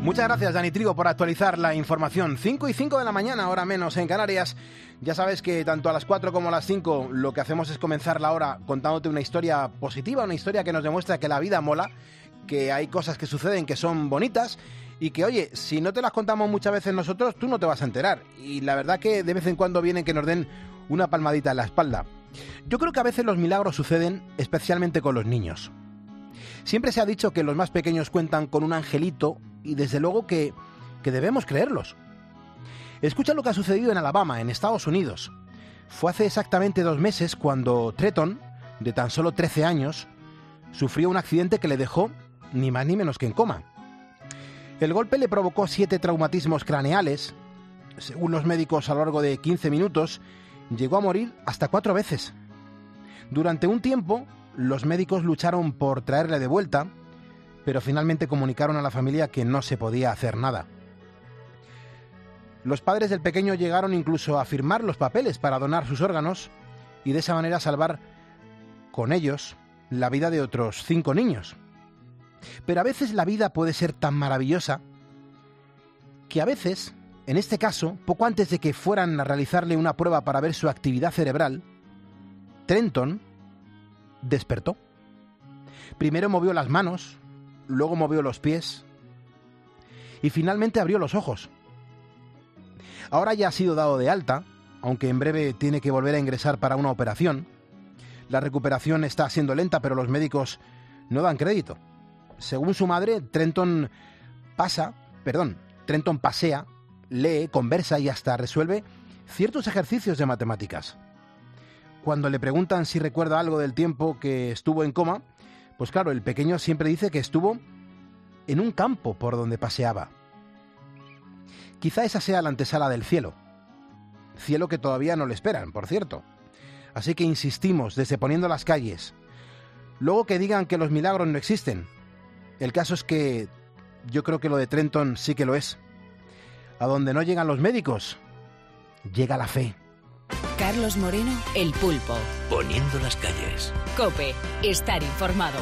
Muchas gracias, Dani Trigo, por actualizar la información. 5:05 de la mañana, hora menos en Canarias. Ya sabes que tanto a las 4 como a las 5 lo que hacemos es comenzar la hora contándote una historia positiva, una historia que nos demuestra que la vida mola, que hay cosas que suceden que son bonitas y que, oye, si no te las contamos muchas veces nosotros, tú no te vas a enterar. Y la verdad que de vez en cuando vienen que nos den una palmadita en la espalda. Yo creo que a veces los milagros suceden especialmente con los niños. Siempre se ha dicho que los más pequeños cuentan con un angelito y desde luego que debemos creerlos. Escucha lo que ha sucedido en Alabama, en Estados Unidos. Fue hace exactamente 2 meses cuando Trenton, de tan solo 13 años, sufrió un accidente que le dejó ni más ni menos que en coma. El golpe le provocó 7 traumatismos craneales. Según los médicos, a lo largo de 15 minutos, llegó a morir hasta 4 veces. Durante un tiempo, los médicos lucharon por traerle de vuelta, pero finalmente comunicaron a la familia que no se podía hacer nada. Los padres del pequeño llegaron incluso a firmar los papeles para donar sus órganos y de esa manera salvar con ellos la vida de otros 5 niños. Pero a veces la vida puede ser tan maravillosa que a veces, en este caso, poco antes de que fueran a realizarle una prueba para ver su actividad cerebral, Trenton despertó. Primero movió las manos, luego movió los pies y finalmente abrió los ojos. Ahora ya ha sido dado de alta, aunque en breve tiene que volver a ingresar para una operación. La recuperación está siendo lenta, pero los médicos no dan crédito. Según su madre, Trenton pasea, lee, conversa y hasta resuelve ciertos ejercicios de matemáticas. Cuando le preguntan si recuerda algo del tiempo que estuvo en coma, pues claro, el pequeño siempre dice que estuvo en un campo por donde paseaba. Quizá esa sea la antesala del cielo. Cielo que todavía no le esperan, por cierto. Así que insistimos desde Poniendo las Calles. Luego que digan que los milagros no existen. El caso es que yo creo que lo de Trenton sí que lo es. A donde no llegan los médicos, llega la fe. Carlos Moreno, El Pulpo. Poniendo las Calles. COPE, estar informado.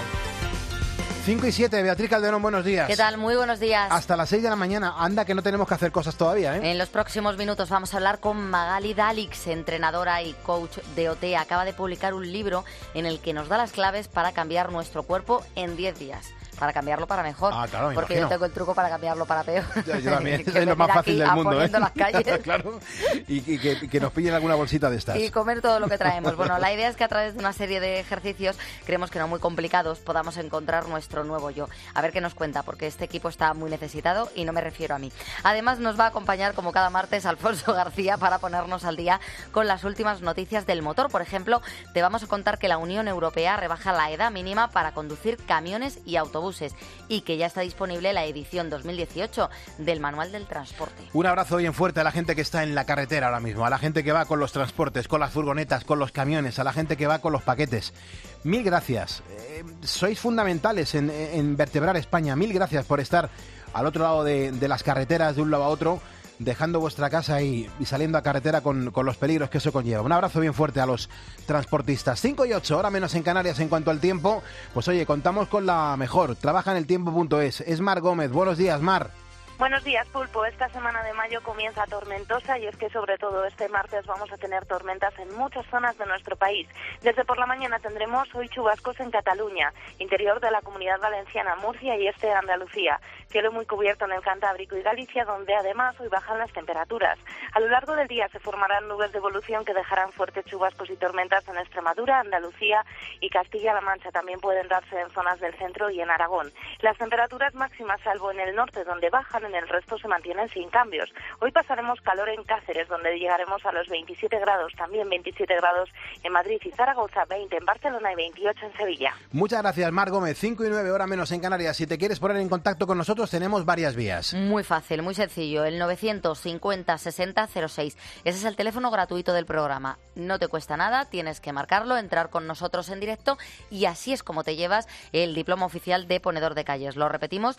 5:07, Beatriz Calderón, buenos días. ¿Qué tal? Muy buenos días. Hasta las 6 de la mañana. Anda que no tenemos que hacer cosas todavía, ¿eh? En los próximos minutos vamos a hablar con Magali Dalix, entrenadora y coach de OT. Acaba de publicar un libro en el que nos da las claves para cambiar nuestro cuerpo en 10 días. Para cambiarlo para mejor. Ah, claro, me porque imagino. yo tengo el truco para cambiarlo para peor. Yo también. Que Es lo más fácil del mundo, Poniendo las calles. Claro. Y que nos pillen alguna bolsita de estas. Y comer todo lo que traemos. Bueno, la idea es que a través de una serie de ejercicios, creemos que no muy complicados, podamos encontrar nuestro nuevo yo. A ver qué nos cuenta, porque este equipo está muy necesitado y no me refiero a mí. Además, nos va a acompañar, como cada martes, Alfonso García para ponernos al día con las últimas noticias del motor. Por ejemplo, te vamos a contar que la Unión Europea rebaja la edad mínima para conducir camiones y autobuses y que ya está disponible la edición 2018 del Manual del Transporte. Un abrazo bien fuerte a la gente que está en la carretera ahora mismo, a la gente que va con los transportes, con las furgonetas, con los camiones, a la gente que va con los paquetes. Mil gracias. Sois fundamentales en vertebrar España. Mil gracias por estar al otro lado de las carreteras, de un lado a otro, dejando vuestra casa y saliendo a carretera con los peligros que eso conlleva. Un abrazo bien fuerte a los transportistas. 5:08, hora menos en Canarias en cuanto al tiempo. Pues oye, contamos con la mejor. Trabaja en eltiempo.es. Es Mar Gómez. Buenos días, Mar. Buenos días, Pulpo. Esta semana de mayo comienza tormentosa y es que sobre todo este martes vamos a tener tormentas en muchas zonas de nuestro país. Desde por la mañana tendremos hoy chubascos en Cataluña, interior de la Comunidad Valenciana, Murcia y este de Andalucía. Cielo muy cubierto en el Cantábrico y Galicia, donde además hoy bajan las temperaturas. A lo largo del día se formarán nubes de evolución que dejarán fuertes chubascos y tormentas en Extremadura, Andalucía y Castilla-La Mancha. También pueden darse en zonas del centro y en Aragón. Las temperaturas máximas, salvo en el norte, donde bajan, en el resto se mantienen sin cambios. Hoy pasaremos calor en Cáceres, donde llegaremos a los 27 grados, también 27 grados en Madrid y Zaragoza, 20 en Barcelona y 28 en Sevilla. Muchas gracias, Mar Gómez. 5:09, hora menos en Canarias. Si te quieres poner en contacto con nosotros, tenemos varias vías. Muy fácil, muy sencillo. El 950 60 06. Ese es el teléfono gratuito del programa. No te cuesta nada, tienes que marcarlo, entrar con nosotros en directo y así es como te llevas el diploma oficial de ponedor de calles. Lo repetimos,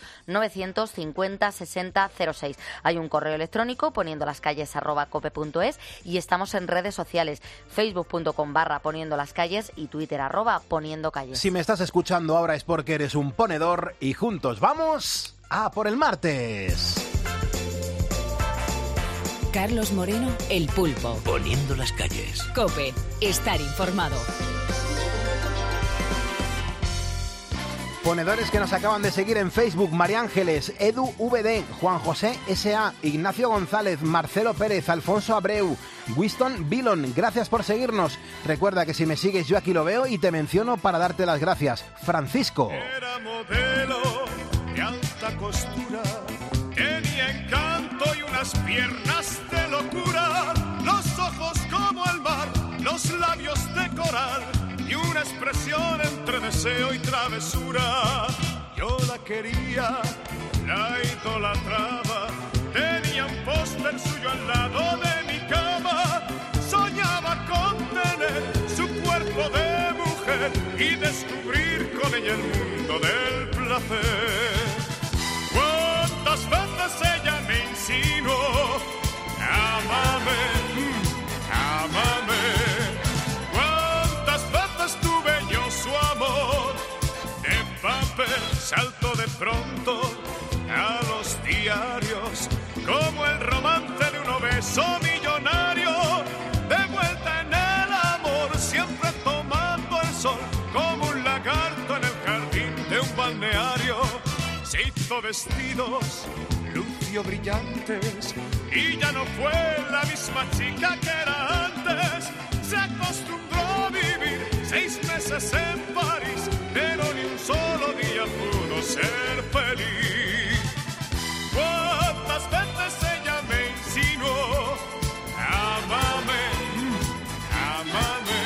950 60 06. Hay un correo electrónico poniendolascalles@cope.es y estamos en redes sociales, facebook.com/poniendolascalles y Twitter @poniendocalles. Si me estás escuchando ahora es porque eres un ponedor y juntos vamos ¡A por el martes! Carlos Moreno, El Pulpo. Poniendo las calles. COPE. Estar informado. Ponedores que nos acaban de seguir en Facebook: María Ángeles, Edu VD, Juan José S.A., Ignacio González, Marcelo Pérez, Alfonso Abreu, Winston Vilon. Gracias por seguirnos. Recuerda que si me sigues yo aquí lo veo y te menciono para darte las gracias. Francisco. Era modelo de alta costura, tenía encanto y unas piernas de locura, los ojos como el mar, los labios de coral y una expresión entre deseo y travesura. Yo la quería, la idolatraba, tenía un póster suyo al lado de mi cama, soñaba con tener su cuerpo de mujer y descubrir con ella el mundo del placer. ¿Cuántas veces ella me insinuó? Ámame, ámame. ¿Cuántas veces tuve yo su amor? De papel salto de pronto a los diarios, como el romance de un obeso millonario, de vuelta en el amor, siempre tomando el sol, como un lagarto en el jardín de un balneario. Se hizo vestidos, lució brillantes, y ya no fue la misma chica que era antes. Se acostumbró a vivir 6 meses en París, pero ni un solo día pudo ser feliz. ¿Cuántas veces ella me insinuó? Ámame, ámame.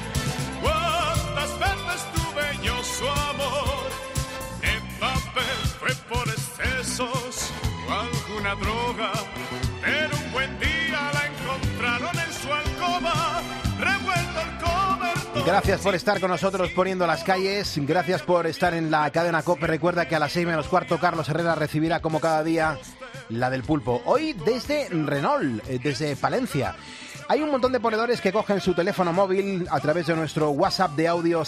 ¿Cuántas veces tuve yo su amor? De papel fue por excesos o alguna droga, pero un buen día la encontraron en su alcoba, revuelto el cobertor. Gracias por estar con nosotros poniendo las calles. Gracias por estar en la cadena COPE. Recuerda que a las 6:15 Carlos Herrera recibirá como cada día la del Pulpo. Hoy desde Renault, desde Palencia. Hay un montón de ponedores que cogen su teléfono móvil a través de nuestro WhatsApp de audio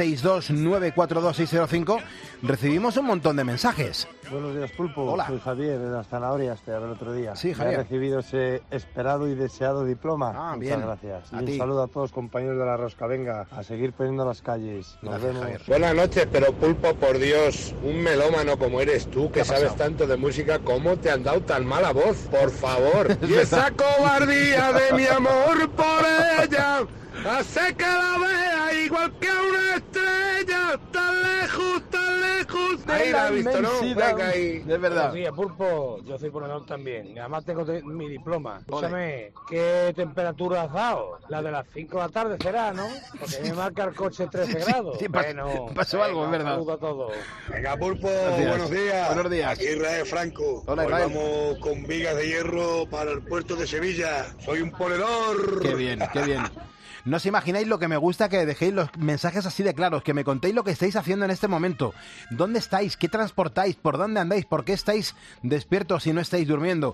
662-942-605. Recibimos un montón de mensajes. Buenos días, Pulpo. Hola. Soy Javier de las Zanahorias, te hablé el otro día. Sí, Javier. He recibido ese esperado y deseado diploma. Muchas bien. A Gracias. Y un ti. saludo a todos, compañeros de la Rosca. Venga, a seguir poniendo las calles. Nos Gracias, vemos. Javier. Buenas noches, pero Pulpo, por Dios, un melómano como eres tú, que ha sabes pasado? tanto de música, ¿cómo te han dado tan mala voz? Por favor. Y esa cobardía de mi amor por ella hace que la vea igual que una estrella, tan lejos de ahí la has visto, ¿no? Venga ahí. Es verdad. Buenos días, Pulpo. Yo soy ponedor también. Y además tengo mi diploma. Escúchame, ¿qué temperatura has dado? La de las 5 de la tarde será, ¿no? Porque me marca el coche 13 grados. Sí, bueno, pasó algo, es verdad. Saludo a todos. Venga, Pulpo, días. buenos días. Buenos días. Aquí Israel Franco. Hola, Hoy Israel. vamos con vigas de hierro para el puerto de Sevilla. Soy un ponedor. Qué bien, qué bien. No os imagináis lo que me gusta que dejéis los mensajes así de claros, que me contéis lo que estáis haciendo en este momento. ¿Dónde estáis? ¿Qué transportáis? ¿Por dónde andáis? ¿Por qué estáis despiertos si no estáis durmiendo?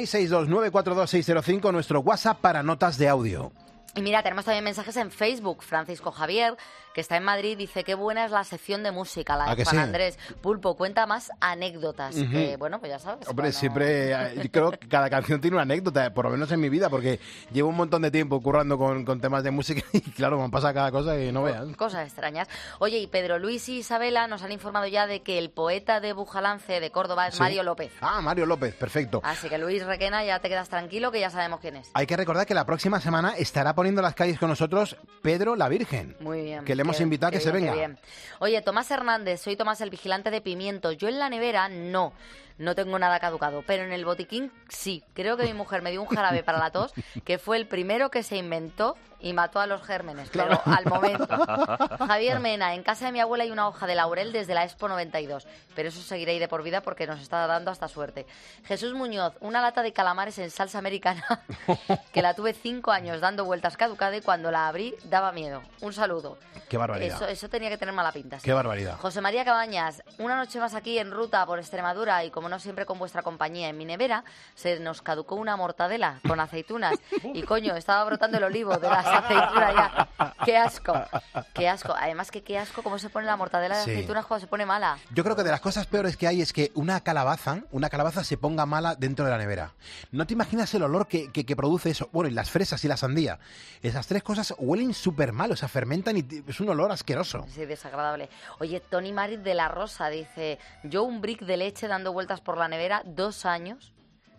662-942-605, nuestro WhatsApp para notas de audio. Y mira, tenemos también mensajes en Facebook. Francisco Javier, que está en Madrid, dice: qué buena es la sección de música, la ¿A que de Juan sí? Andrés. Pulpo, cuenta más anécdotas. Ujú. Que, bueno, pues ya sabes. Hombre, cuando- siempre, yo creo que cada canción tiene una anécdota, por lo menos en mi vida, porque llevo un montón de tiempo currando con temas de música y claro, me pasa cada cosa que no veas. Cosas extrañas. Oye, y Pedro Luis y Isabela nos han informado ya de que el poeta de Bujalance de Córdoba es Sí. Mario López. Ah, Mario López, perfecto. Así que Luis Requena, ya te quedas tranquilo que ya sabemos quién es. Hay que recordar que la próxima semana estará poniendo las calles con nosotros Pedro la Virgen. Muy bien. Que le hemos qué- invitado a qué que se bien, qué venga. bien. Oye, Tomás Hernández, soy Tomás el vigilante de pimientos. Yo en la nevera no tengo nada caducado, pero en el botiquín sí. Creo que mi mujer me dio un jarabe para la tos, que fue el primero que se inventó y mató a los gérmenes, Claro. pero al momento. Javier Mena, en casa de mi abuela hay una hoja de laurel desde la Expo 92, pero eso seguirá ahí de por vida porque nos está dando hasta suerte. Jesús Muñoz, una lata de calamares en salsa americana, que la tuve 5 años dando vueltas caducada y cuando la abrí daba miedo. Un saludo. Qué barbaridad. Eso tenía que tener mala pinta. sí. Qué barbaridad. José María Cabañas, una noche más aquí en ruta por Extremadura y como no siempre con vuestra compañía. En mi nevera se nos caducó una mortadela con aceitunas y, coño, estaba brotando el olivo de las aceitunas ya. ¡Qué asco! ¡Qué asco! Además, qué asco cómo se pone la mortadela de aceitunas cuando se pone mala. Yo creo que de las cosas peores que hay es que una calabaza se ponga mala dentro de la nevera. No te imaginas el olor que produce eso. Bueno, y las fresas y la sandía. Esas tres cosas huelen súper mal, o sea, fermentan y es un olor asqueroso. Sí, desagradable. Oye, Tony Marit de La Rosa dice, yo un brick de leche dando vueltas por la nevera 2 años.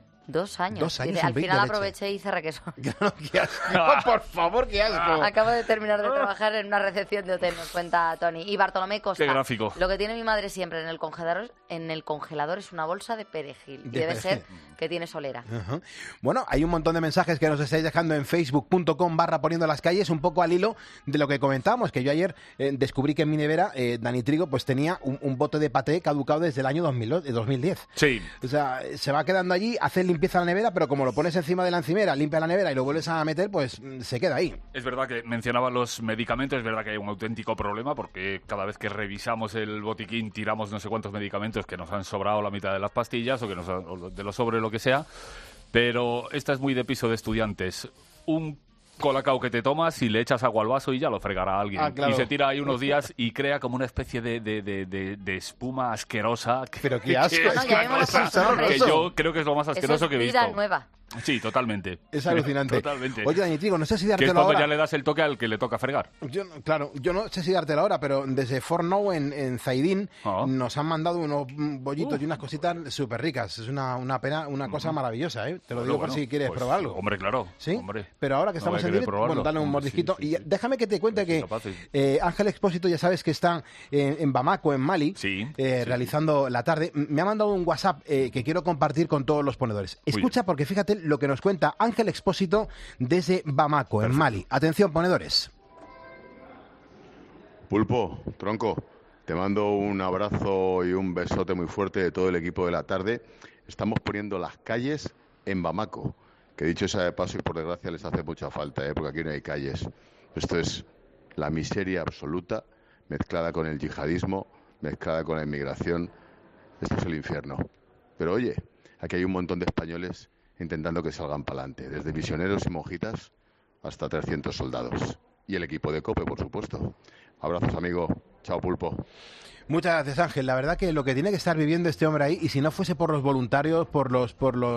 2 años. 2 años. Dice, al final aproveché y hice requesón. ¡Qué asco! Por favor, qué asco. Acabo de terminar de trabajar en una recepción de hotel, nos cuenta Tony. Y Bartolomé Costa. Qué gráfico. Lo que tiene mi madre siempre en el congelador es una bolsa de perejil. Y debe ser que tiene solera. Uh-huh. Bueno, hay un montón de mensajes que nos estáis dejando en facebook.com/poniendo las calles, un poco al hilo de lo que comentábamos, que yo ayer descubrí que en mi nevera, Dani Trigo, pues tenía un bote de paté caducado desde el año 2010. Sí. O sea, se va quedando allí, hace limpieza a la nevera, pero como lo pones encima de la encimera, limpia la nevera y lo vuelves a meter, pues se queda ahí. Es verdad que mencionaba los medicamentos, es verdad que hay un auténtico problema porque cada vez que revisamos el botiquín tiramos no sé cuántos medicamentos que nos han sobrado la mitad de las pastillas o de lo sobre lo que sea, pero esta es muy de piso de estudiantes. Un colacao que te tomas y le echas agua al vaso y ya lo fregará alguien. Claro. Y se tira ahí unos días y crea como una especie de espuma asquerosa. Pero qué asco. Que yo creo que es lo más asqueroso que he visto. Vida nueva. Sí, totalmente. Es alucinante. Totalmente. Oye, Dani Trigo, no sé si Que es dártelo cuando ahora. ya le das el toque al que le toca fregar. Yo no sé si dártelo ahora, pero desde Forno en Zaidín nos han mandado unos bollitos y unas cositas súper ricas. Es una cosa maravillosa, ¿eh? Te lo digo por si quieres probarlo. Hombre, claro. ¿Sí? Hombre. Pero ahora que estamos en directo, bueno, dale un mordisquito. Sí. Y déjame que te cuente que Ángel Expósito, ya sabes que está en Bamako, en Mali, realizando la tarde. Me ha mandado un WhatsApp que quiero compartir con todos los ponedores. Escucha, porque fíjate lo que nos cuenta Ángel Expósito desde Bamako, en Mali. Atención, ponedores. Pulpo, tronco, te mando un abrazo y un besote muy fuerte de todo el equipo de la tarde. Estamos poniendo las calles en Bamako, que dicho sea de paso y por desgracia les hace mucha falta, porque aquí no hay calles. Esto es la miseria absoluta, mezclada con el yihadismo, mezclada con la inmigración. Esto es el infierno. Pero oye, aquí hay un montón de españoles intentando que salgan para adelante, desde misioneros y monjitas hasta 300 soldados. Y el equipo de COPE, por supuesto. Abrazos, amigo. Chao, Pulpo. Muchas gracias, Ángel. La verdad que lo que tiene que estar viviendo este hombre ahí, y si no fuese por los voluntarios, por los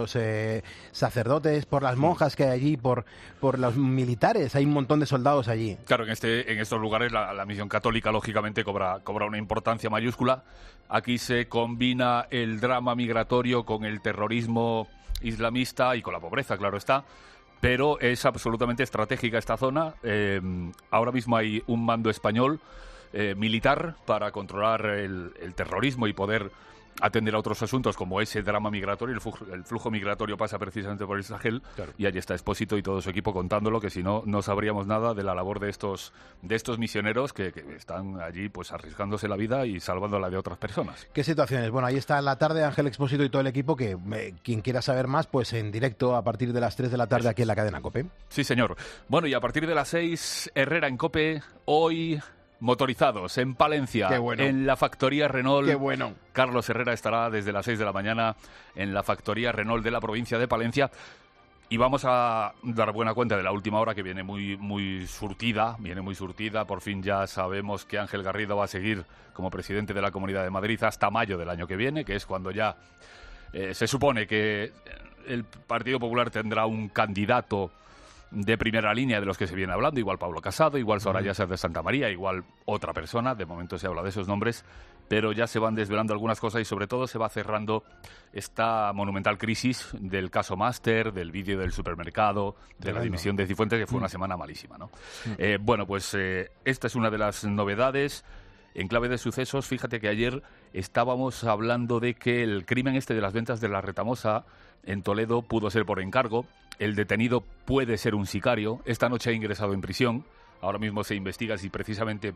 sacerdotes, por las monjas que hay allí, por los militares, hay un montón de soldados allí. Claro, en estos lugares la misión católica, lógicamente, cobra una importancia mayúscula. Aquí se combina el drama migratorio con el terrorismo islamista y con la pobreza, claro está. Pero es absolutamente estratégica esta zona. Ahora mismo hay un mando español militar para controlar el terrorismo y poder atender a otros asuntos como ese drama migratorio. El flujo migratorio pasa precisamente por el Sahel, y allí está Expósito y todo su equipo contándolo, que si no sabríamos nada de la labor de estos misioneros que están allí pues arriesgándose la vida y salvándola de otras personas. ¿Qué situaciones? Bueno, ahí está la tarde, Ángel Expósito y todo el equipo, que quien quiera saber más, pues en directo a partir de las 3 de la tarde aquí en la cadena COPE. Sí, señor. Bueno, y a partir de las 6, Herrera en COPE, hoy motorizados en Palencia, en la factoría Renault. ¡Qué bueno! Carlos Herrera estará desde las 6 de la mañana en la factoría Renault de la provincia de Palencia. Y vamos a dar buena cuenta de la última hora, que viene muy surtida. Por fin ya sabemos que Ángel Garrido va a seguir como presidente de la Comunidad de Madrid hasta mayo del año que viene, que es cuando ya se supone que el Partido Popular tendrá un candidato de primera línea de los que se viene hablando, igual Pablo Casado, igual Soraya Sáenz de Santa María, igual otra persona. De momento se habla de esos nombres, pero ya se van desvelando algunas cosas y sobre todo se va cerrando esta monumental crisis del caso Máster, del vídeo del supermercado, de la dimisión de Cifuentes, que fue una semana malísima, ¿no? Bueno, pues esta es una de las novedades. En clave de sucesos, fíjate que ayer estábamos hablando de que el crimen de las ventas de la Retamosa en Toledo pudo ser por encargo. El detenido puede ser un sicario. Esta noche ha ingresado en prisión. Ahora mismo se investiga si precisamente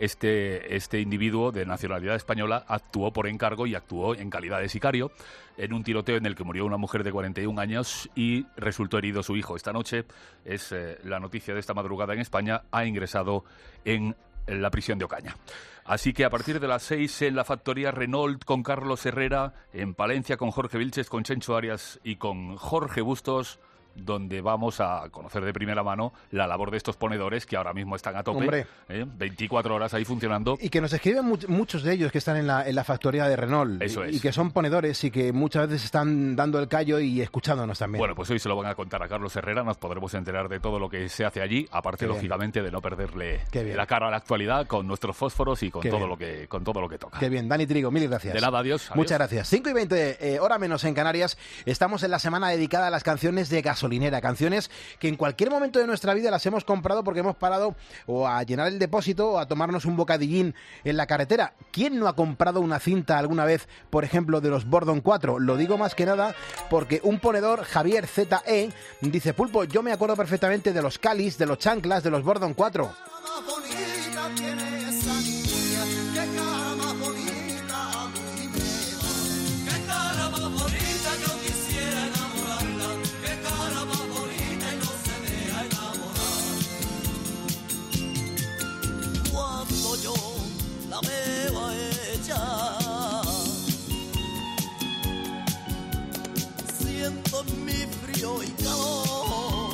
este individuo de nacionalidad española actuó por encargo y actuó en calidad de sicario en un tiroteo en el que murió una mujer de 41 años y resultó herido su hijo. Esta noche es la noticia de esta madrugada en España. Ha ingresado en la prisión de Ocaña. Así que a partir de las 6 en la factoría Renault con Carlos Herrera, en Palencia con Jorge Vilches, con Chencho Arias y con Jorge Bustos, donde vamos a conocer de primera mano la labor de estos ponedores que ahora mismo están a tope, 24 horas ahí funcionando. Y que nos escriben muchos de ellos que están en la factoría de Renault. Eso es. Y que son ponedores y que muchas veces están dando el callo y escuchándonos también. Bueno, pues hoy se lo van a contar a Carlos Herrera, nos podremos enterar de todo lo que se hace allí, aparte, lógicamente, de no perderle la cara a la actualidad con nuestros fósforos y con todo lo que toca. Qué bien, Dani Trigo, mil gracias. De nada, adiós. Muchas gracias. 5:20, hora menos en Canarias. Estamos en la semana dedicada a las canciones de gasolinera, canciones que en cualquier momento de nuestra vida las hemos comprado porque hemos parado o a llenar el depósito o a tomarnos un bocadillín en la carretera. ¿Quién no ha comprado una cinta alguna vez, por ejemplo, de los Bordon 4? Lo digo más que nada porque un ponedor, Javier ZE, dice: Pulpo, yo me acuerdo perfectamente de los Cáliz, de los Chanclas, de los Bordon 4. Siento mi frío y calor.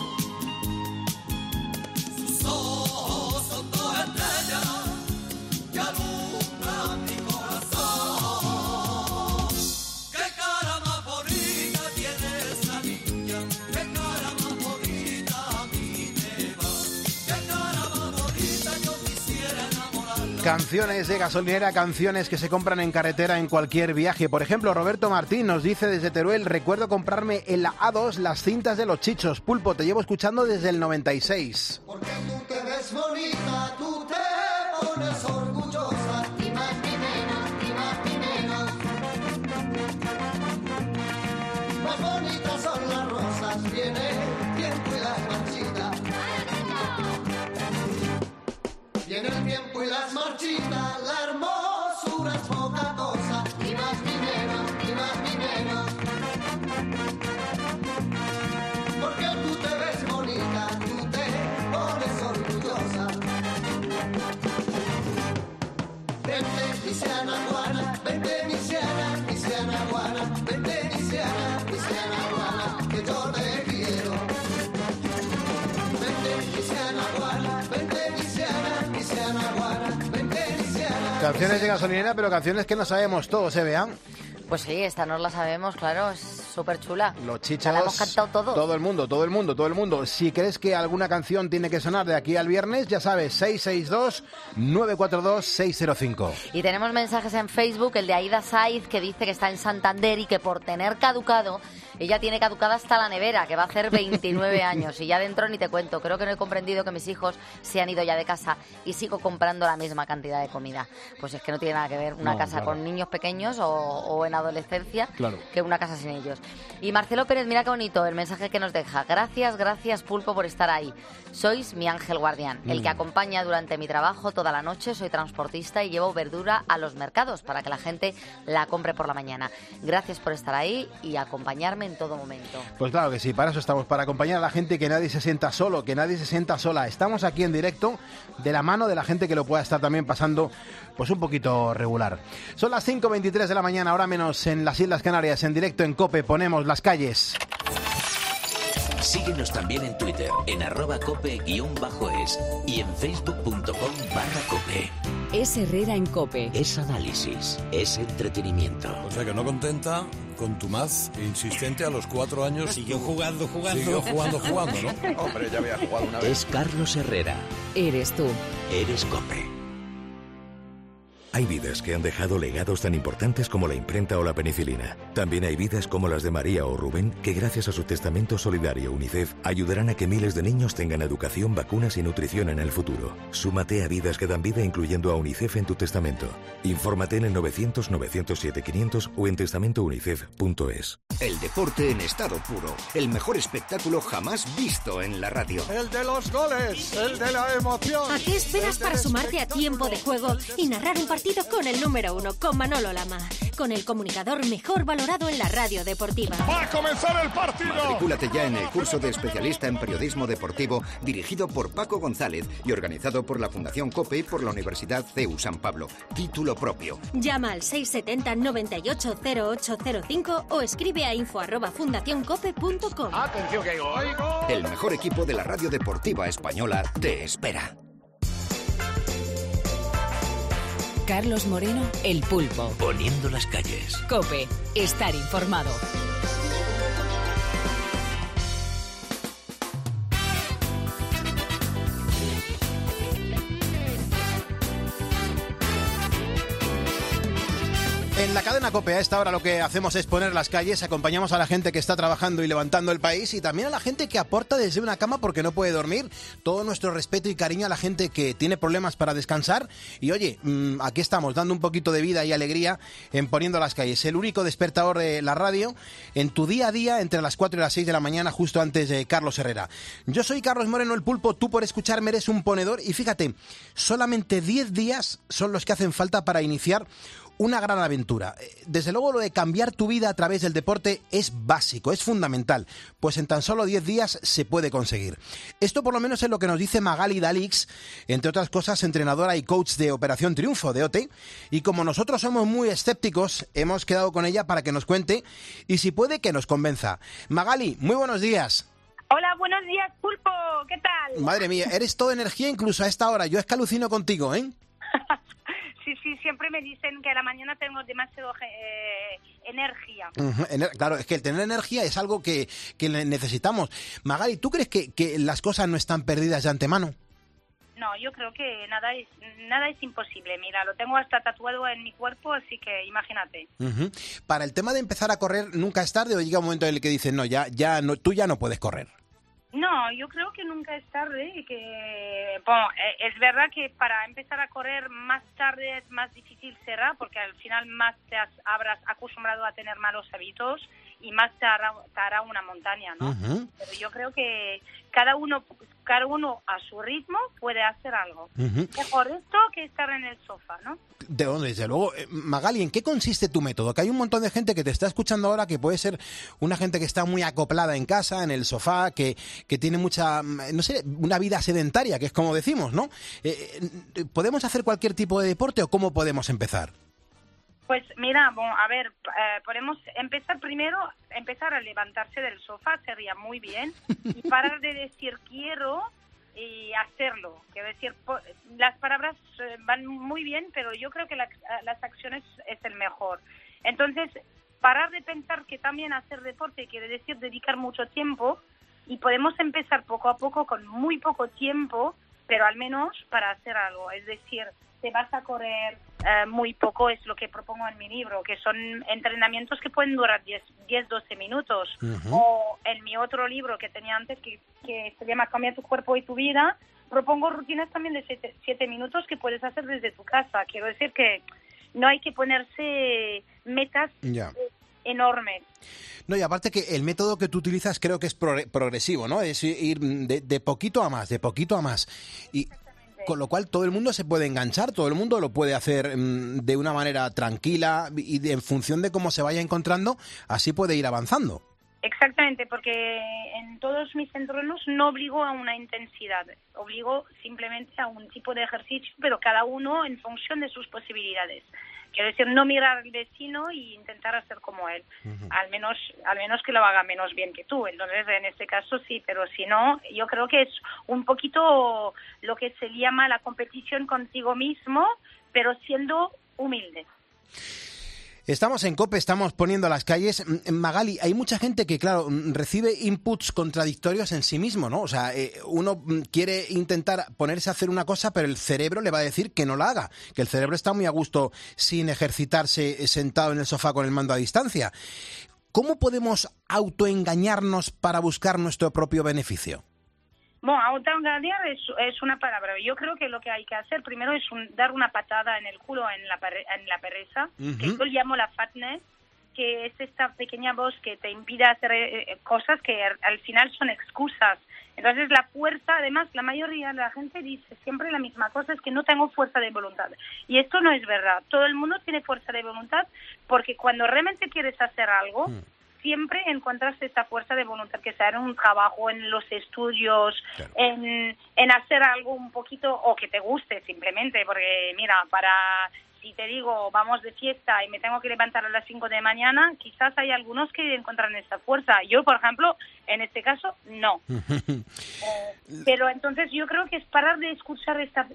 Sus ojos son dos estrellas que alumbran mi corazón. Qué cara más bonita tiene esa niña, qué cara más bonita a mí me va, qué cara más bonita yo quisiera enamorarla. Canciones de gasolinera, canciones que se compran en carretera en cualquier viaje. Por ejemplo, Roberto Martín nos dice desde Teruel: recuerdo comprarme en la A2 las cintas de Los Chichos. Pulpo, te llevo escuchando desde el 96. Porque tú te ves bonita, tú te pones orgullosa, ni más ni menos, ni más ni menos. Más bonitas son las rosas, viene el tiempo y las marchitas. Viene el tiempo y las marchitas, la hermosura es poca cosa, ni más ni menos, ni más ni menos. Porque tú te ves bonita, tú te pones orgullosa. Vente, Misiana Juana, vente, Misiana Juana, vente, Misiana Juana, que yo te quiero. Vente, Misiana Juana, vente, Misiana Juana, vente, Misiana. Canciones de gasolinera, pero canciones que no sabemos todos, vean. Pues sí, esta no la sabemos, claro, es súper chula. Los Chichos, la hemos cantado todos. Todo el mundo. Si crees que alguna canción tiene que sonar de aquí al viernes, ya sabes, 662-942-605. Y tenemos mensajes en Facebook, el de Aida Saiz, que dice que está en Santander y que por tener caducado, ella tiene caducada hasta la nevera, que va a hacer 29 años. Y ya dentro ni te cuento, creo que no he comprendido que mis hijos se han ido ya de casa y sigo comprando la misma cantidad de comida. Pues es que no tiene nada que ver una casa con niños pequeños o en adolescencia que una casa sin ellos. Y Marcelo Pérez, mira qué bonito el mensaje que nos deja. Gracias Pulpo por estar ahí. Sois mi ángel guardián, el que acompaña durante mi trabajo toda la noche. Soy transportista y llevo verdura a los mercados para que la gente la compre por la mañana. Gracias por estar ahí y acompañarme en todo momento. Pues claro que sí, para eso estamos, para acompañar a la gente, que nadie se sienta solo, que nadie se sienta sola. Estamos aquí en directo de la mano de la gente que lo pueda estar también pasando pues un poquito regular. Son las 5:23 de la mañana, ahora menos en las Islas Canarias, en directo en COPE, ponemos las calles. Síguenos también en Twitter, en @cope_es y en facebook.com/cope. Es Herrera en COPE. Es análisis, es entretenimiento. O sea que no contenta, contumaz e insistente a los 4 años. Siguió jugando, Siguió jugando, ¿no? Hombre, ya había jugado una vez. Es Carlos Herrera. Eres tú. Eres COPE. Hay vidas que han dejado legados tan importantes como la imprenta o la penicilina. También hay vidas como las de María o Rubén, que gracias a su testamento solidario UNICEF ayudarán a que miles de niños tengan educación, vacunas y nutrición en el futuro. Súmate a Vidas que dan vida incluyendo a UNICEF en tu testamento. Infórmate en el 900-907-500 o en testamentounicef.es. El deporte en estado puro. El mejor espectáculo jamás visto en la radio. El de los goles, el de la emoción. ¿A qué esperas para sumarte a tiempo de juego y narrar un partido partido con el número 1, con Manolo Lama, con el comunicador mejor valorado en la radio deportiva. ¡Va a comenzar el partido! Matricúlate ya en el curso de especialista en periodismo deportivo dirigido por Paco González y organizado por la Fundación COPE y por la Universidad CEU San Pablo. Título propio. Llama al 670 98 0805 o escribe a info@fundacioncope.com. ¡Atención que oigo! El mejor equipo de la radio deportiva española te espera. Carlos Moreno, El Pulpo. Poniendo las calles. COPE. Estar informado. En la cadena COPE a esta hora lo que hacemos es poner las calles, acompañamos a la gente que está trabajando y levantando el país y también a la gente que aporta desde una cama porque no puede dormir. Todo nuestro respeto y cariño a la gente que tiene problemas para descansar. Y oye, aquí estamos dando un poquito de vida y alegría en Poniendo las calles. El único despertador de la radio en tu día a día entre las 4 y las 6 de la mañana justo antes de Carlos Herrera. Yo soy Carlos Moreno, El Pulpo, tú por escucharme eres un ponedor y fíjate, solamente 10 días son los que hacen falta para iniciar una gran aventura. Desde luego lo de cambiar tu vida a través del deporte es básico, es fundamental, pues en tan solo 10 días se puede conseguir. Esto por lo menos es lo que nos dice Magali Dalix, entre otras cosas entrenadora y coach de Operación Triunfo de OT, y como nosotros somos muy escépticos, hemos quedado con ella para que nos cuente y si puede que nos convenza. Magali, muy buenos días. Hola, buenos días, Pulpo, ¿qué tal? Madre mía, eres todo energía incluso a esta hora, yo es que alucino contigo, ¿eh? Sí, siempre me dicen que a la mañana tengo demasiado energía. Claro, es que el tener energía es algo que necesitamos. Magali, ¿tú crees que las cosas no están perdidas de antemano? No, yo creo que nada es imposible. Mira, lo tengo hasta tatuado en mi cuerpo, así que imagínate. Para el tema de empezar a correr, ¿nunca es tarde o llega un momento en el que dices, no, tú ya no puedes correr? No, yo creo que nunca es tarde y que, bueno, es verdad que para empezar a correr más tarde es más difícil será porque al final más te habrás acostumbrado a tener malos hábitos y más te hará una montaña, ¿no? Pero yo creo que cada uno a su ritmo puede hacer algo. Mejor esto que estar en el sofá, ¿no? Desde luego. Magali, ¿en qué consiste tu método? Que hay un montón de gente que te está escuchando ahora que puede ser una gente que está muy acoplada en casa, en el sofá, que tiene mucha, no sé, una vida sedentaria, que es como decimos, ¿no? ¿Podemos hacer cualquier tipo de deporte o cómo podemos empezar? Pues mira, a ver, podemos empezar a levantarse del sofá, sería muy bien, y parar de decir quiero y hacerlo. Quiero decir, las palabras van muy bien, pero yo creo que las acciones es el mejor. Entonces, parar de pensar que también hacer deporte quiere decir dedicar mucho tiempo y podemos empezar poco a poco con muy poco tiempo, pero al menos para hacer algo. Es decir, te vas a correr muy poco, es lo que propongo en mi libro, que son entrenamientos que pueden durar 10-12 minutos. O en mi otro libro que tenía antes, que se llama Cambia tu cuerpo y tu vida, propongo rutinas también de 7 minutos que puedes hacer desde tu casa. Quiero decir que no hay que ponerse metas enormes. No, y aparte que el método que tú utilizas creo que es progresivo, ¿no? Es ir de poquito a más, de poquito a más. Y con lo cual todo el mundo se puede enganchar, todo el mundo lo puede hacer de una manera tranquila y en función de cómo se vaya encontrando, así puede ir avanzando. Exactamente, porque en todos mis entrenos no obligo a una intensidad, obligo simplemente a un tipo de ejercicio, pero cada uno en función de sus posibilidades. Quiero decir, no mirar al vecino y intentar hacer como él, al menos que lo haga menos bien que tú. Entonces, en este caso sí, pero si no, yo creo que es un poquito lo que se llama la competición contigo mismo, pero siendo humilde. Estamos en COPE, estamos poniendo las calles. Magali, hay mucha gente que, claro, recibe inputs contradictorios en sí mismo, ¿no? O sea, uno quiere intentar ponerse a hacer una cosa, pero el cerebro le va a decir que no la haga, que el cerebro está muy a gusto sin ejercitarse sentado en el sofá con el mando a distancia. ¿Cómo podemos autoengañarnos para buscar nuestro propio beneficio? Bueno, autoengañar es una palabra. Yo creo que lo que hay que hacer primero es dar una patada en el culo, en la pereza, que yo llamo la fatness, que es esta pequeña voz que te impide hacer cosas que al final son excusas. Entonces la fuerza, además la mayoría de la gente dice siempre la misma cosa, es que no tengo fuerza de voluntad. Y esto no es verdad. Todo el mundo tiene fuerza de voluntad porque cuando realmente quieres hacer algo, siempre encuentras esta fuerza de voluntad, que sea en un trabajo, en los estudios, claro, en hacer algo un poquito, o que te guste simplemente, porque mira, si te digo vamos de fiesta y me tengo que levantar a las 5 de la mañana, quizás hay algunos que encuentran esta fuerza. Yo, por ejemplo, en este caso, no. Pero entonces yo creo que es parar de escuchar estas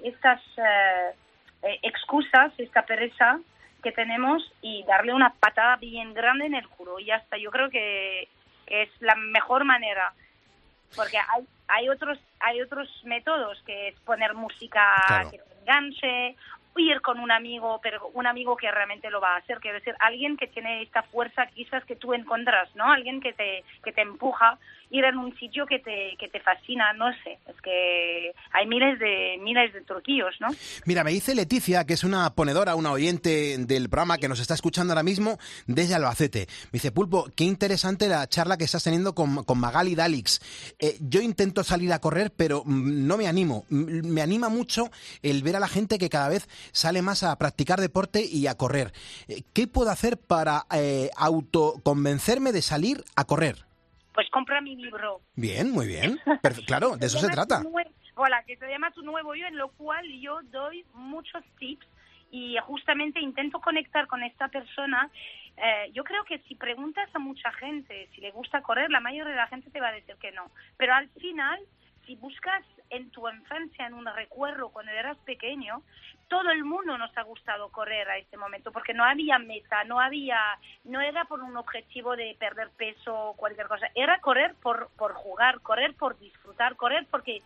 excusas, esta pereza que tenemos, y darle una patada bien grande en el culo y ya está. Yo creo que es la mejor manera, porque hay otros métodos, que es poner música, claro, que te enganche, ir con un amigo, pero un amigo que realmente lo va a hacer, quiero decir, alguien que tiene esta fuerza quizás que tú encuentras, ¿no? Alguien que te empuja, ir en un sitio que te fascina, no sé, es que hay miles de truquillos, ¿no? Mira, me dice Leticia, que es una ponedora, una oyente del programa que nos está escuchando ahora mismo desde Albacete. Me dice, Pulpo, qué interesante la charla que estás teniendo con Magali Dalix. Yo intento salir a correr, pero no me animo. Me anima mucho el ver a la gente que cada vez sale más a practicar deporte y a correr. ¿Qué puedo hacer para autoconvencerme de salir a correr? Pues compra mi libro. Bien, muy bien. Claro, de eso se trata. Hola, que se llama Tu Nuevo Yo, en lo cual yo doy muchos tips y justamente intento conectar con esta persona. Yo creo que si preguntas a mucha gente si le gusta correr, la mayoría de la gente te va a decir que no. Pero al final, si buscas en tu infancia, en un recuerdo cuando eras pequeño, todo el mundo nos ha gustado correr a este momento, porque no había meta, no era por un objetivo de perder peso o cualquier cosa, era correr por jugar, correr por disfrutar, correr porque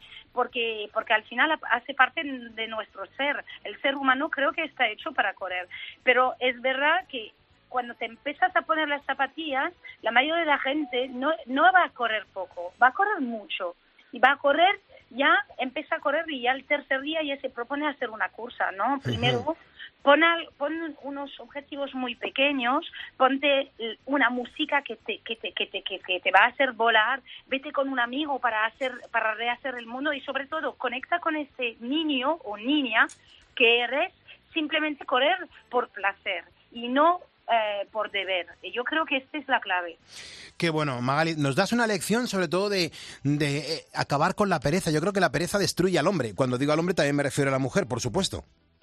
al final hace parte de nuestro ser. El ser humano creo que está hecho para correr, pero es verdad que cuando te empiezas a poner las zapatillas, la mayoría de la gente no va a correr poco, va a correr mucho. Y va a correr, ya empieza a correr y ya el tercer día ya se propone hacer una cursa, ¿no? Primero pon unos objetivos muy pequeños, ponte una música que te va a hacer volar, vete con un amigo para rehacer el mundo, y sobre todo conecta con este niño o niña que eres, simplemente correr por placer y no por deber. Y yo creo que esta es la clave. Qué bueno, Magali, nos das una lección sobre todo de acabar con la pereza. Yo creo que la pereza destruye al hombre. Cuando digo al hombre también me refiero a la mujer, por supuesto.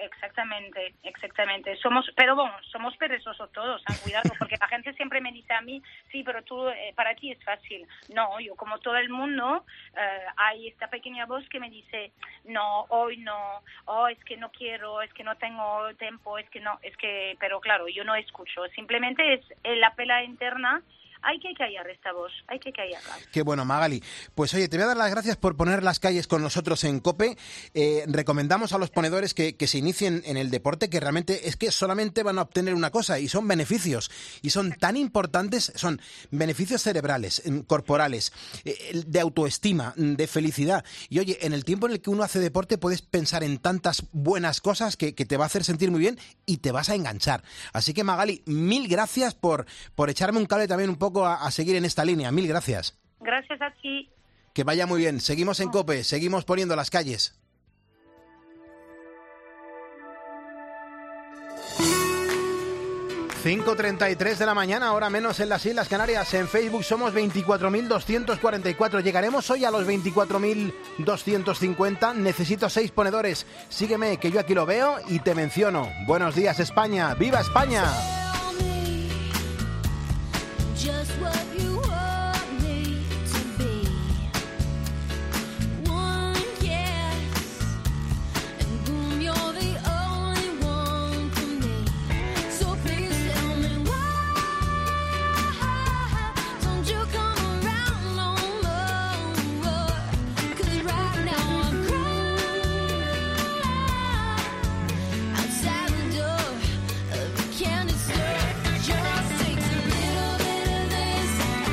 Exactamente. Somos perezosos todos, cuidado, porque la gente siempre me dice a mí, sí, pero para ti es fácil. No, yo como todo el mundo, hay esta pequeña voz que me dice, no, hoy no, es que no quiero, es que no tengo tiempo, pero claro, yo no escucho, simplemente es la pelea interna. Hay que callar esta voz, hay que callarla. Qué bueno, Magali. Pues oye, te voy a dar las gracias por poner las calles con nosotros en COPE. Recomendamos a los ponedores que se inicien en el deporte, que realmente es que solamente van a obtener una cosa, y son beneficios. Y son tan importantes, son beneficios cerebrales, corporales, de autoestima, de felicidad. Y oye, en el tiempo en el que uno hace deporte puedes pensar en tantas buenas cosas que te va a hacer sentir muy bien y te vas a enganchar. Así que, Magali, mil gracias por echarme un cable también un poco a seguir en esta línea. Mil gracias. Gracias a ti. Que vaya muy bien. Seguimos en COPE, seguimos poniendo las calles. ...5:33 de la mañana, hora menos en las Islas Canarias. En Facebook somos 24.244. Llegaremos hoy a los 24.250. Necesito 6 ponedores. Sígueme, que yo aquí lo veo y te menciono. Buenos días, España. ¡Viva España! Just what you want me to be. One kiss, and boom, you're the only one for me. So please tell me why don't you come around no more? 'Cause right now I'm crying outside the door of the candy store. Just takes a little bit of this.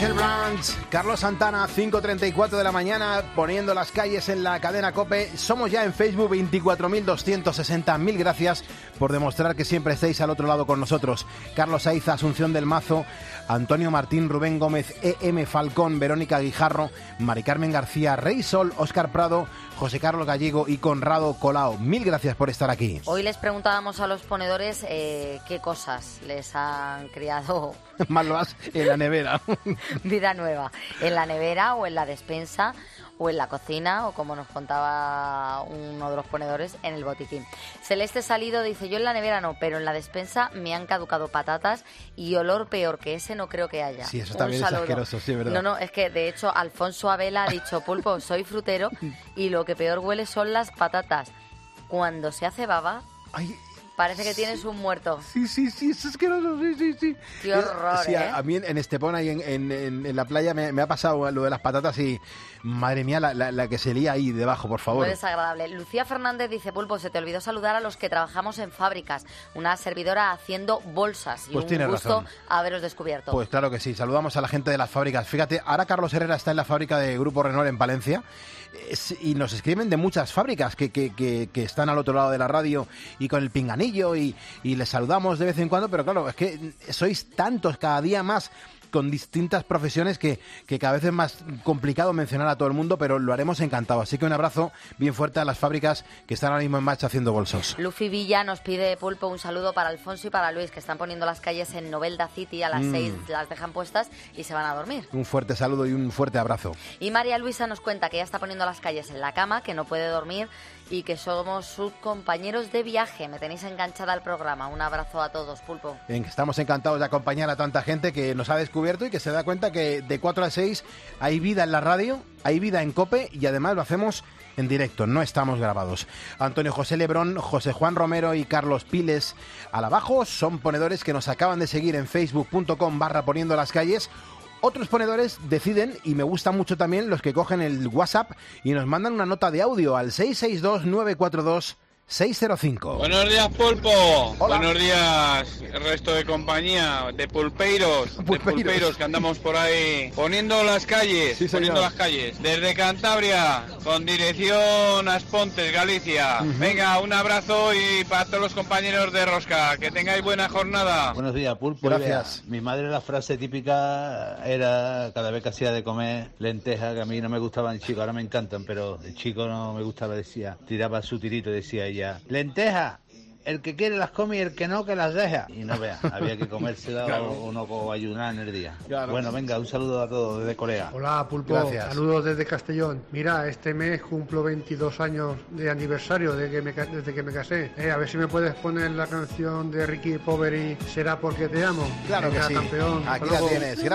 Michelle Brandt, Carlos Santana, 5:34 de la mañana, poniendo las calles en la cadena COPE. Somos ya en Facebook 24.260. Mil gracias por demostrar que siempre estáis al otro lado con nosotros. Carlos Aiza, Asunción del Mazo, Antonio Martín, Rubén Gómez, E.M. Falcón, Verónica Guijarro, Mari Carmen García, Rey Sol, Óscar Prado, José Carlos Gallego y Conrado Colao. Mil gracias por estar aquí. Hoy les preguntábamos a los ponedores qué cosas les han criado Malvas en la nevera. vida nueva, en la nevera o en la despensa o en la cocina, o como nos contaba uno de los ponedores, en el botiquín. Celeste Salido dice, yo en la nevera no, pero en la despensa me han caducado patatas y olor peor que ese no creo que haya. Sí, eso también es asqueroso, sí, ¿verdad? No, es que de hecho Alfonso Abela ha dicho, Pulpo, soy frutero y lo que peor huele son las patatas. Cuando se hace baba... Ay, parece que tienes un muerto. Sí, es asqueroso, sí. Qué horror, sí, a mí en Estepona y en la playa me ha pasado lo de las patatas y, madre mía, la que se lía ahí debajo, por favor. Muy desagradable. Lucía Fernández dice, Pulpo, se te olvidó saludar a los que trabajamos en fábricas. Una servidora haciendo bolsas. Y pues un gusto razón. haberos descubierto. Pues claro que sí, saludamos a la gente de las fábricas. Fíjate, ahora Carlos Herrera está en la fábrica de Grupo Renault en Palencia. Y nos escriben de muchas fábricas que están al otro lado de la radio y con el pinganillo y les saludamos de vez en cuando, pero claro, es que sois tantos cada día más con distintas profesiones que cada vez es más complicado mencionar a todo el mundo, pero lo haremos encantado. Así que un abrazo bien fuerte a las fábricas que están ahora mismo en marcha haciendo bolsos. Luffy Villa nos pide, Pulpo, un saludo para Alfonso y para Luis, que están poniendo las calles en Novelda City a las 6, las dejan puestas y se van a dormir. Un fuerte saludo y un fuerte abrazo. Y María Luisa nos cuenta que ya está poniendo las calles en la cama, que no puede dormir y que somos sus compañeros de viaje. Me tenéis enganchada al programa. Un abrazo a todos, Pulpo. Estamos encantados de acompañar a tanta gente que nos ha descubierto y que se da cuenta que de 4 a 6 hay vida en la radio, hay vida en COPE y además lo hacemos en directo, no estamos grabados. Antonio José Lebrón, José Juan Romero y Carlos Piles al abajo son ponedores que nos acaban de seguir en facebook.com/poniendo las calles. Otros ponedores deciden, y me gusta mucho también, los que cogen el WhatsApp y nos mandan una nota de audio al 662-942-605. Buenos días, Pulpo. Hola. Buenos días, el resto de compañía, de pulpeiros, que andamos por ahí poniendo las calles, Sí, señor. Desde Cantabria, con dirección a Aspontes, Galicia. Venga, un abrazo y para todos los compañeros de Rosca, que tengáis buena jornada. Buenos días, Pulpo. Gracias. Mi madre, la frase típica era, cada vez que hacía de comer lentejas, que a mí no me gustaban de chico, ahora me encantan, pero de chico no me gustaba, decía, tiraba su tirito y decía ella, lenteja, el que quiere las come y el que no, que las deja. Y no vea, había que comérsela Claro. o no ayunar en el día. Claro. Bueno, venga, un saludo a todos desde Corea. Hola, Pulpo. Gracias. Saludos desde Castellón. Mira, este mes cumplo 22 años de aniversario desde que me casé. A ver si me puedes poner la canción de Ricky Poveri, Será porque te amo. Claro Venga, que sí. campeón. Aquí Hasta la luego. tienes.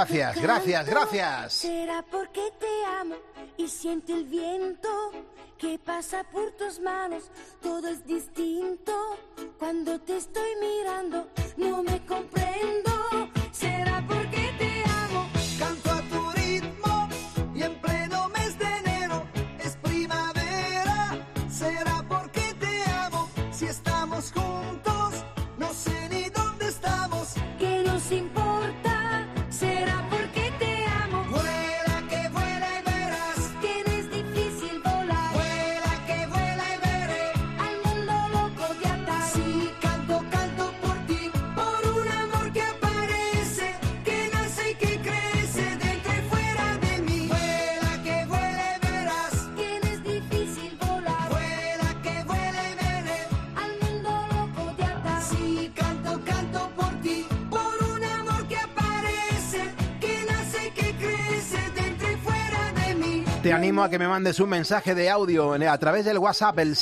Gracias. Será porque te amo y siento el viento que pasa por tus manos. Todo es distinto cuando te estoy mirando. No me comprendo. Será porque te amo. Canto a tu ritmo y en pleno mes de enero es primavera. Será porque te amo. Si estamos juntos, no sé ni dónde estamos. ¿Qué nos importa? Será porque te amo. Vuela que vuela y verás. Que no es difícil volar. Vuela que vuela y veré. Al mundo loco de atar. Si canto, canto por ti, por un amor que aparece, que nace y que crece dentro y fuera de mí. Vuela que vuela y verás. Que no es difícil volar. Vuela que vuela y veré. Al mundo loco de atar. Si canto, canto por ti, por un amor que aparece, que nace y que crece dentro y fuera de mí. Te animo a que me mandes un mensaje de audio a través del WhatsApp, el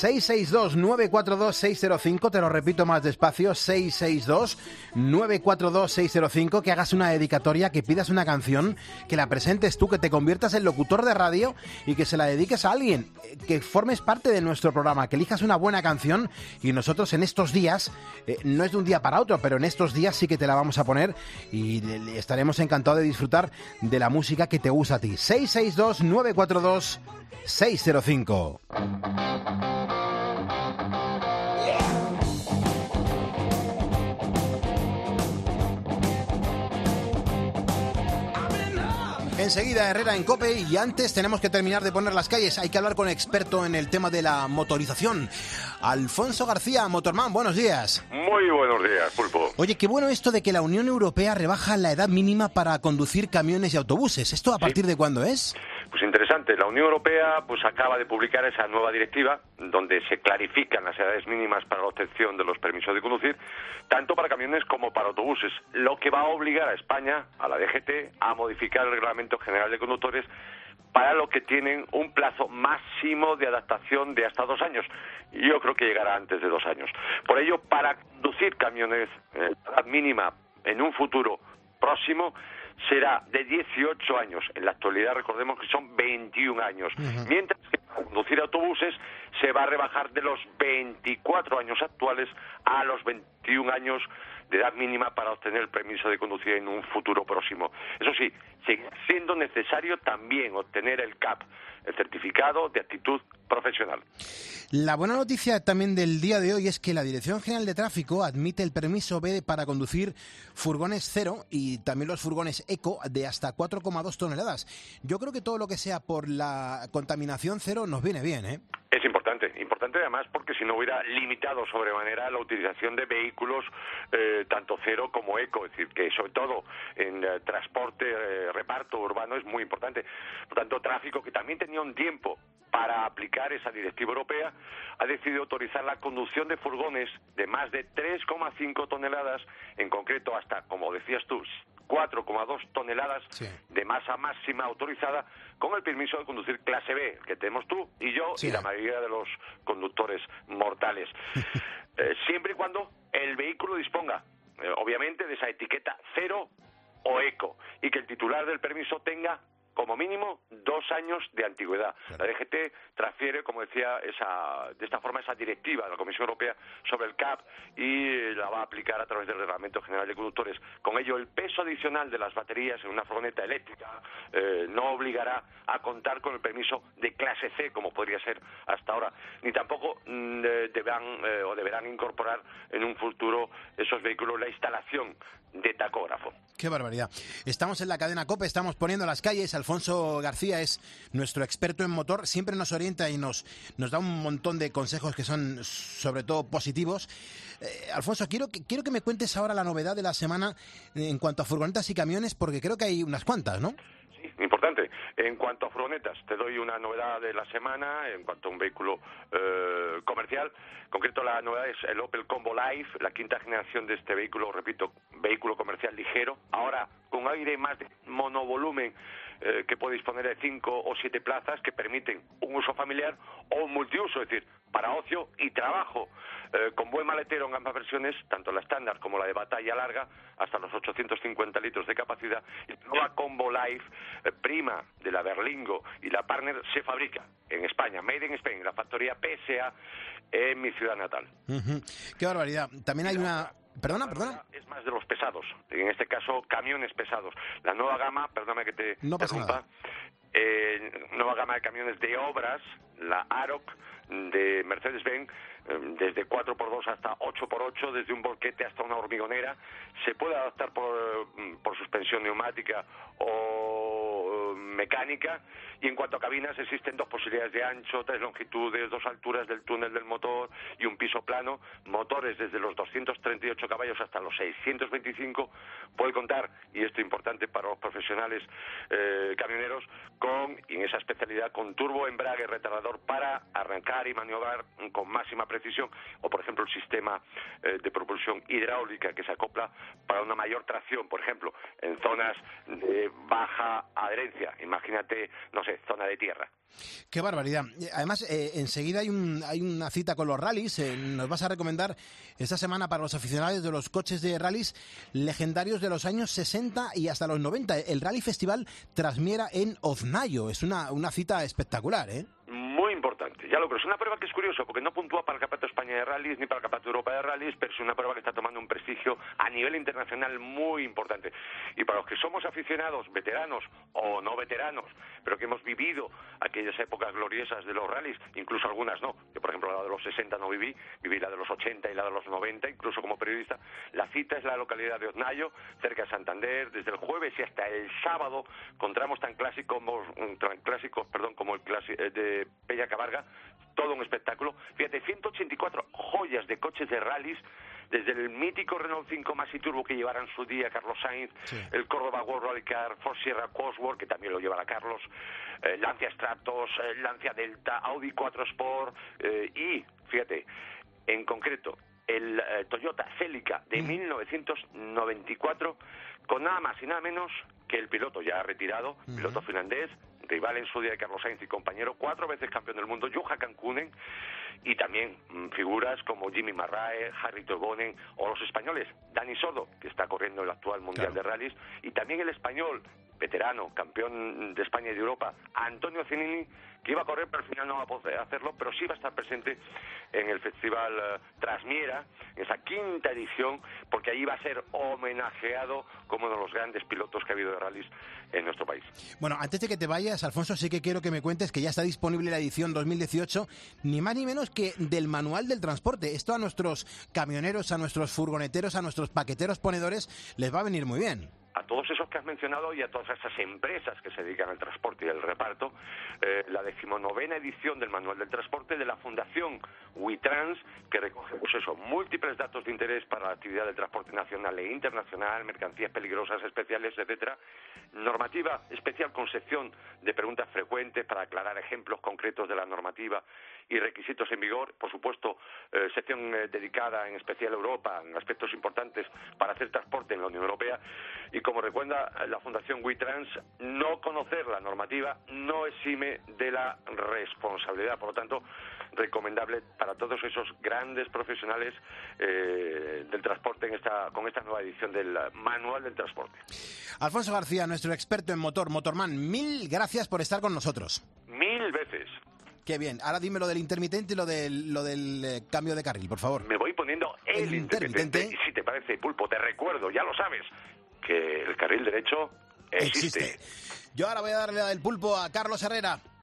662-942-605, te lo repito más despacio, 662-942-605, que hagas una dedicatoria, que pidas una canción, que la presentes tú, que te conviertas en locutor de radio y que se la dediques a alguien, que formes parte de nuestro programa, que elijas una buena canción y nosotros en estos días, no es de un día para otro, pero en estos días sí que te la vamos a poner y estaremos encantados de disfrutar de la música que te gusta a ti. 662-942-605. Enseguida Herrera en COPE, y antes tenemos que terminar de poner las calles. Hay que hablar con un experto en el tema de la motorización. Alfonso García, Motorman, buenos días. Muy buenos días, Pulpo. Oye, qué bueno esto de que la Unión Europea rebaja la edad mínima para conducir camiones y autobuses. ¿Esto a partir de cuándo es? Pues interesante. La Unión Europea pues acaba de publicar esa nueva directiva donde se clarifican las edades mínimas para la obtención de los permisos de conducir, tanto para camiones como para autobuses, lo que va a obligar a España, a la DGT, a modificar el Reglamento General de Conductores para lo que tienen un plazo máximo de adaptación de hasta 2 años. Y yo creo que llegará antes de 2 años. Por ello, para conducir camiones, edad mínima en un futuro próximo será de 18 años. En la actualidad recordemos que son 21 años. Mientras que para conducir autobuses se va a rebajar de los 24 años actuales a los 21 años de edad mínima para obtener el permiso de conducir en un futuro próximo. Eso sí, sigue siendo necesario también obtener el CAP, el certificado de aptitud profesional. La buena noticia también del día de hoy es que la Dirección General de Tráfico admite el permiso B para conducir furgones cero y también los furgones eco de hasta 4,2 toneladas. Yo creo que todo lo que sea por la contaminación cero nos viene bien, ¿eh? Es importante además porque si no hubiera limitado sobremanera la utilización de vehículos tanto cero como eco, es decir, que sobre todo en transporte, reparto urbano es muy importante. Por tanto, tráfico, que también tenía un tiempo para aplicar esa directiva europea, ha decidido autorizar la conducción de furgones de más de 3,5 toneladas, en concreto hasta, como decías tú, 4,2 toneladas de masa máxima autorizada, con el permiso de conducir clase B, que tenemos tú y yo y la mayoría de los conductores mortales. Siempre y cuando el vehículo disponga, obviamente, de esa etiqueta cero o eco, y que el titular del permiso tenga como mínimo 2 años de antigüedad. La DGT transfiere, como decía, de esta forma esa directiva de la Comisión Europea sobre el CAP y la va a aplicar a través del Reglamento General de Conductores. Con ello, el peso adicional de las baterías en una furgoneta eléctrica no obligará a contar con el permiso de clase C, como podría ser hasta ahora, ni tampoco deberán incorporar en un futuro esos vehículos la instalación de tacógrafo. ¡Qué barbaridad! Estamos en la cadena COPE, estamos poniendo las calles. Alfonso García es nuestro experto en motor, siempre nos orienta y nos da un montón de consejos que son sobre todo positivos. Alfonso, quiero que me cuentes ahora la novedad de la semana en cuanto a furgonetas y camiones, porque creo que hay unas cuantas, ¿no? Sí, importante. En cuanto a furgonetas, te doy una novedad de la semana en cuanto a un vehículo comercial. En concreto, la novedad es el Opel Combo Life, la 5ª generación de este vehículo, repito, vehículo comercial ligero, ahora con aire más de monovolumen, que puede disponer de 5 o 7 plazas que permiten un uso familiar o un multiuso, es decir, para ocio y trabajo, con buen maletero en ambas versiones, tanto la estándar como la de batalla larga, hasta los 850 litros de capacidad. Y la nueva Combo Life, prima de la Berlingo y la Partner, se fabrica en España, Made in Spain, la factoría PSA en mi ciudad natal. ¡Qué barbaridad! También hay una... Perdona. Es más de los pesados, en este caso camiones pesados. La nueva gama, perdóname que te interrumpa, nueva gama de camiones de obras, la Aroc de Mercedes-Benz, desde 4x2 hasta 8x8, desde un volquete hasta una hormigonera. Se puede adaptar por suspensión neumática o mecánica, y en cuanto a cabinas existen 2 posibilidades de ancho, 3 longitudes, 2 alturas del túnel del motor y un piso plano. Motores desde los 238 caballos hasta los 625. Puede contar, y esto es importante para los profesionales camioneros, en esa especialidad, con turbo, embrague, retardador para arrancar y maniobrar con máxima precisión, o por ejemplo el sistema de propulsión hidráulica que se acopla para una mayor tracción, por ejemplo en zonas de baja adherencia, imagínate, no sé, zona de tierra. ¡Qué barbaridad! Además, enseguida hay una cita con los rallies. Nos vas a recomendar esta semana para los aficionados de los coches de rallies legendarios de los años 60 y hasta los 90. El Rally Festival Trasmiera en Oznayo. Es una cita espectacular, ¿eh? Muy importante. Ya lo creo. Es una prueba que es curioso, porque no puntúa para el Campeonato de España de Rallys ni para el Campeonato de Europa de Rallys, pero es una prueba que está tomando un prestigio a nivel internacional muy importante. Y para los que somos aficionados, veteranos o no veteranos, pero que hemos vivido aquellas épocas gloriosas de los rallies, incluso algunas no. Yo, por ejemplo, la de los 60 no viví la de los 80 y la de los 90, incluso como periodista. La cita es la localidad de Oznayo, cerca de Santander. Desde el jueves y hasta el sábado, con tramos tan clásicos como el de Pella Cabarga, todo un espectáculo. Fíjate, 184 joyas de coches de rallies, desde el mítico Renault 5 Maxi Turbo que llevara en su día Carlos Sainz, el Córdoba World Rally Car, Ford Sierra Cosworth, que también lo llevará Carlos, Lancia Stratos, Lancia Delta, Audi 4 Sport y, fíjate, en concreto, el Toyota Celica de 1994, con nada más y nada menos que el piloto ya retirado, piloto finlandés, rival en su día de Carlos Sainz y compañero, 4 veces campeón del mundo, Juha Kankkunen, y también figuras como Jimmy Marrae, Harry Toivonen, o los españoles, Dani Sordo, que está corriendo el actual Mundial de Rallys, y también el español, veterano, campeón de España y de Europa, Antonio Zinini, que iba a correr, pero al final no va a poder hacerlo, pero sí va a estar presente en el Festival Trasmiera, en esa 5ª edición, porque ahí va a ser homenajeado como uno de los grandes pilotos que ha habido de rallies en nuestro país. Bueno, antes de que te vayas, Alfonso, sí que quiero que me cuentes que ya está disponible la edición 2018, ni más ni menos que del Manual del Transporte. Esto a nuestros camioneros, a nuestros furgoneteros, a nuestros paqueteros ponedores, les va a venir muy bien. A todos esos que has mencionado y a todas esas empresas que se dedican al transporte y al reparto, la 19ª edición del Manual del Transporte de la Fundación WeTrans, que recoge múltiples datos de interés para la actividad del transporte nacional e internacional, mercancías peligrosas, especiales, etcétera. Normativa especial con sección de preguntas frecuentes para aclarar ejemplos concretos de la normativa y requisitos en vigor. Por supuesto, sección dedicada en especial a Europa, en aspectos importantes para hacer transporte en la Unión Europea. Y como recuerda la Fundación WeTrans, no conocer la normativa no exime de la responsabilidad. Por lo tanto, recomendable para todos esos grandes profesionales del transporte con esta nueva edición del Manual del Transporte. Alfonso García, nuestro experto en motor, Motorman, 1000 gracias por estar con nosotros. 1000 veces. Qué bien. Ahora dime lo del intermitente y lo del cambio de carril, por favor. Me voy poniendo el intermitente. Y si te parece, Pulpo, te recuerdo, ya lo sabes, que el carril derecho existe. Yo ahora voy a darle la del pulpo a Carlos Herrera.